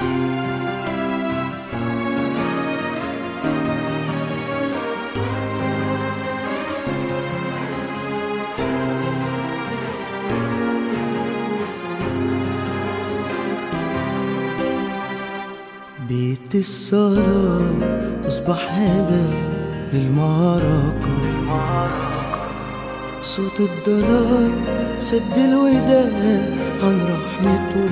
بيت الصلاة أصبح هدف للمعركة، صوت الضلال سد الوداد عن رحمته،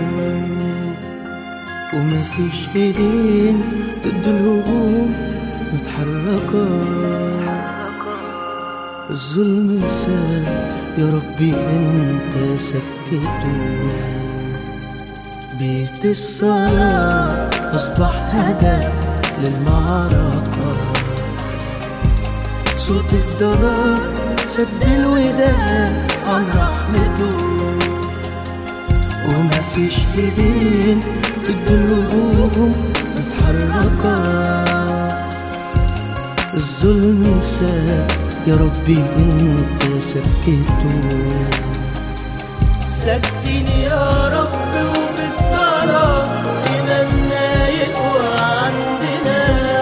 ومفيش ايدين ضد الهجوم متحركة. الظلم ساد يا ربي انت سكته. بيت الصلاة أصبح هدف للمعركة، صوت الضلال سد الوداد عن رحمته، ومفيش ايدين ضد الهجوم متحركة. الظلم ساد يا ربي انت سكته. سكتني يا رب وبالصلاة إيماننا يقوى عندنا،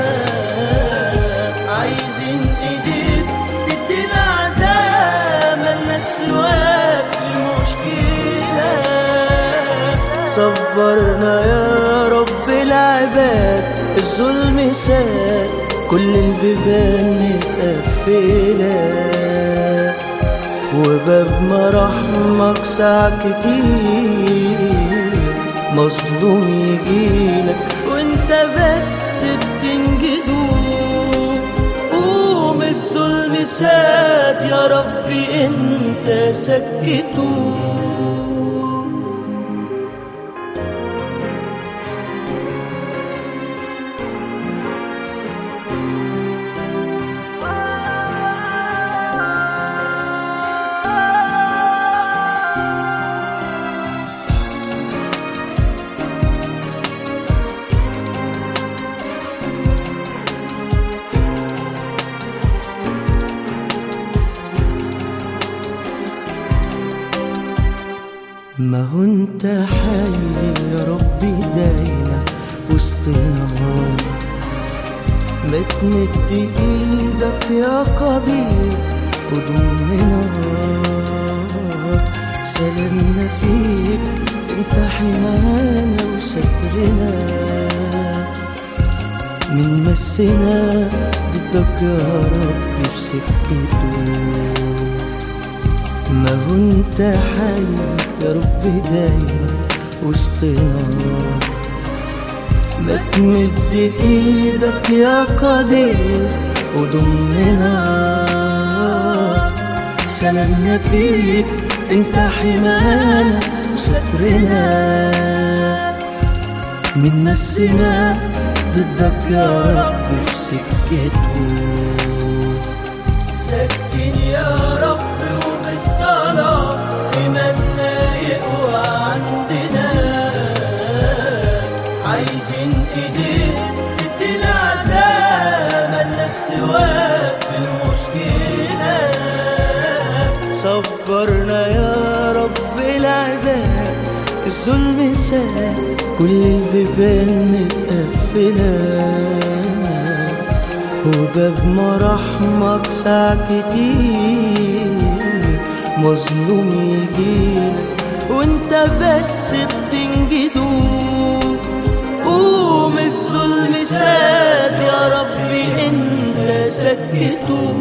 عايزين ايديك تدي العزاء ملناش سواك في المشكلة. صبرنا يا رب العباد، الظلم ساد كل البيبان متقفلة، وباب مراحمك ساعة كتير مظلوم يجيلك وانت بس بتنجده. قوم الظلم ساد يا ربي انت سكته. ما هو انت حي يا ربي دايما وسطنا، ما تمد ايدك يا قدير وضمنا. سلامنا فيك انت حمانا وسترنا، من مسنا ضدك يا ربي في سكته. ما هو انت حي يا ربي دايما وسطنا، ما تمد ايدك يا قدير وضمنا. سلامنا فيك انت حمانا وسترنا، من مسنا ضدك يا ربي في سكته. سكتني يا رب وبالصلاة إيماننا يقوى عندنا، عايزين ايديك تدي العزاء ملناش سواك في المشكلة. صبرنا يا رب العباد، الظلم ساد كل البيبان متقفلة، وباب مراحمك ساعة كتير مظلوم يجيلك وانت بس بتنجده. قوم الظلم ساد يا ربي انت سكته.